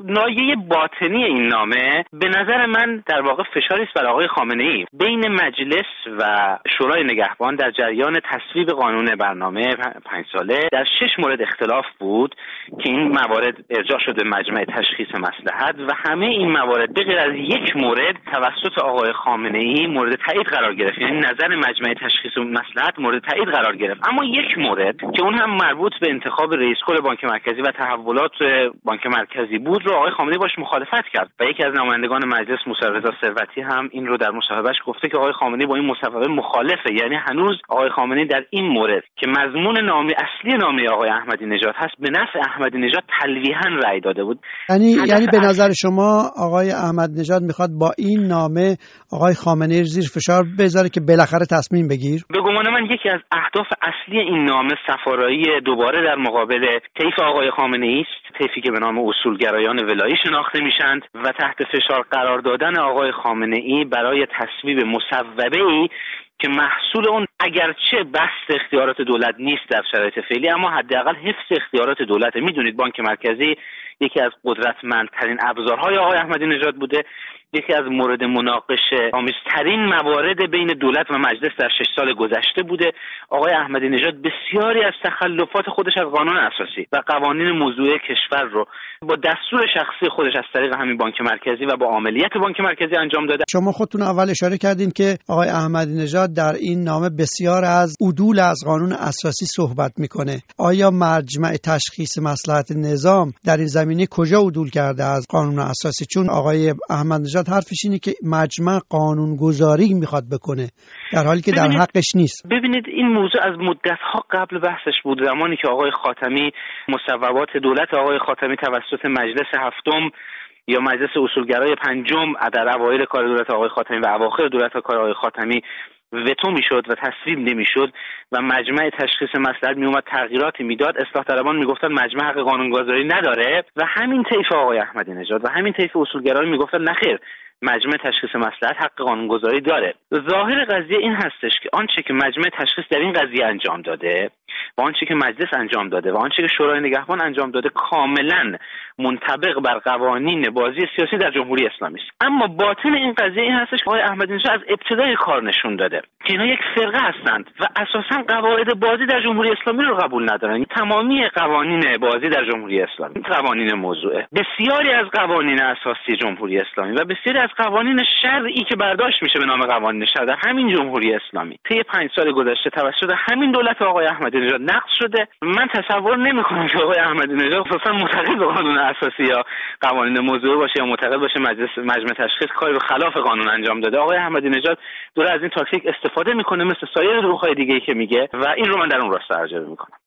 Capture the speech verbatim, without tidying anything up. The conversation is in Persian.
نایه باطنی این نامه به نظر من در واقع فشاری است بر آقای خامنه‌ای. بین مجلس و شورای نگهبان در جریان تصویب قانون برنامه پنج ساله در شش مورد اختلاف بود که این موارد ارجاع شده به مجمع تشخیص مصلحت و همه این موارد به غیر از یک مورد توسط آقای خامنه‌ای مورد تایید قرار گرفت، یعنی نظر مجمع تشخیص مصلحت مورد تایید قرار گرفت. اما یک مورد که اون هم مربوط به انتخاب رئیس کل بانک مرکزی و تحولات بانک مرکزی بود رو آقای خامنه‌ای باش مخالفت کرد و یکی از نمایندگان مجلس موسی رضا ثروتی هم این رو در مصاحبهش گفته که آقای خامنه‌ای با این مصوبه مخالفه. یعنی هنوز آقای خامنه‌ای در این مورد که مضمون نامه اصلی نامه آقای احمدی نژاد هست به نفع احمدی نژاد تلویحاً رأی داده بود. یعنی یعنی به نظر شما آقای احمدی نژاد میخواد با این نامه آقای خامنه‌ای زیر فشار بذاره که بالاخره تصمیم بگیر؟ به گمان من یکی از اهداف اصلی این نامه صفارایی دوباره در مقابل طیف آقای خامنه‌ای است، طیفی که به نام اصولگرایان ولایی شناخته میشند و تحت فشار قرار دادن آقای خامنه‌ای برای تصویب مصوبه‌ای که محصول اون اگرچه بسط اختیارات دولت نیست در شرایط فعلی، اما حداقل حفظ اختیارات دولت. میدونید بانک مرکزی یکی از قدرتمندترین ابزارهای آقای احمدی نژاد بوده، یکی از مورد مناقشه آمیزترین موارد بین دولت و مجلس در شش سال گذشته بوده. آقای احمدی نژاد بسیاری از تخلفات خودش از قانون اساسی و قوانین موضوعی کشور رو با دستور شخصی خودش از طریق همین بانک مرکزی و با عملیات بانک مرکزی انجام داده. شما خودتون اول اشاره کردین که آقای احمدی نژاد در این نامه بسیار از عدول از قانون اساسی صحبت میکنه. آیا مجمع تشخیص مصلحت نظام در این زمینه کجا عدول کرده از قانون اساسی؟ چون آقای احمدی نژاد حرفش اینه که مجمع قانون گذاری میخواد بکنه در حالی که در حقش نیست. ببینید این موضوع از مدت‌ها قبل بحثش بود، زمانی که آقای خاتمی مصوبات دولت آقای خاتمی توسط مجلس هفتم یا مجلس اصولگرای پنجم در اوایل کار دولت آقای خاتمی و اواخر دولت کار آقای خاتمی وتو میشد و تصویب نمیشد و مجمع تشخیص مصلحت میومد تغییراتی میداد، اصلاح طلبان میگفتن مجمع حق قانونگذاری نداره و همین طیف آقای احمدی نژاد و همین طیف اصولگرایان میگفتن نخیر، مجمع تشخیص مصلحت حق قانونگذاری داره. ظاهر قضیه این هستش که آنچه که مجمع تشخیص در این قضیه انجام داده و آنچه که مجلس انجام داده و آنچه که شورای نگهبان انجام داده کاملا منطبق بر قوانین بازی سیاسی در جمهوری اسلامی است. اما باطن این قضیه این هستش که آقای احمدی نژاد از ابتدای کار نشون داده که اینا یک فرقه هستند و اساساً قواعد بازی در جمهوری اسلامی رو قبول ندارن. تمامی قوانین بازی در جمهوری اسلامی قوانین موضوعه، بسیاری از قوانین اساسی جمهوری اسلامی و بسیاری از قوانین شرعی که برداشت میشه به نام قوانین شرع در همین جمهوری اسلامی طی پنج سال گذشته توسط همین دولت آقای احمدی نژاد نقض شده. من تصور نمی‌کنم که آقای احمدی نژاد خصوصا معتقد به قانون اساسی یا قوانین موضوعی باشه یا معتقد باشه مجلس مجمع تشخیص کاری به خلاف قانون انجام داده. آقای احمدی نژاد داره از این تاکتیک استفاده میکنه مثل سایر دروغ‌های دیگه‌ای که میگه و این رو من در اون راستا ترجمه میکنم.